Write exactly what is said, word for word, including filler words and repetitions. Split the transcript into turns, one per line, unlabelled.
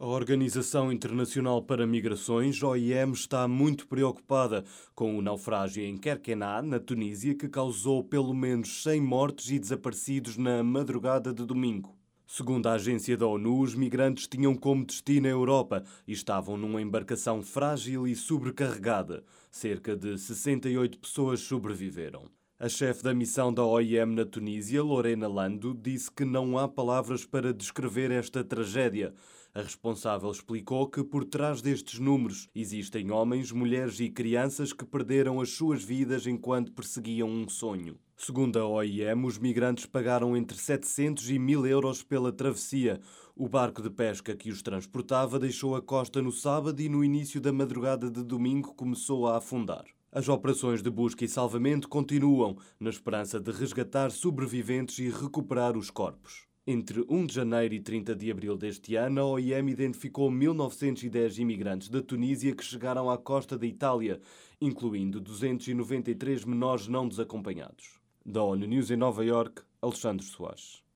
A Organização Internacional para Migrações, O I M, está muito preocupada com o naufrágio em Kerkená, na Tunísia, que causou pelo menos cem mortes e desaparecidos na madrugada de domingo. Segundo a agência da ONU, os migrantes tinham como destino a Europa e estavam numa embarcação frágil e sobrecarregada. Cerca de sessenta e oito pessoas sobreviveram. A chefe da missão da O I M na Tunísia, Lorena Lando, disse que não há palavras para descrever esta tragédia. A responsável explicou que por trás destes números existem homens, mulheres e crianças que perderam as suas vidas enquanto perseguiam um sonho. Segundo a O I M, os migrantes pagaram entre setecentos e mil euros pela travessia. O barco de pesca que os transportava deixou a costa no sábado e no início da madrugada de domingo começou a afundar. As operações de busca e salvamento continuam, na esperança de resgatar sobreviventes e recuperar os corpos. Entre um de janeiro e trinta de abril deste ano, a O I M identificou mil novecentos e dez imigrantes da Tunísia que chegaram à costa da Itália, incluindo duzentos e noventa e três menores não desacompanhados. Da ONU News em Nova Iorque, Alexandre Soares.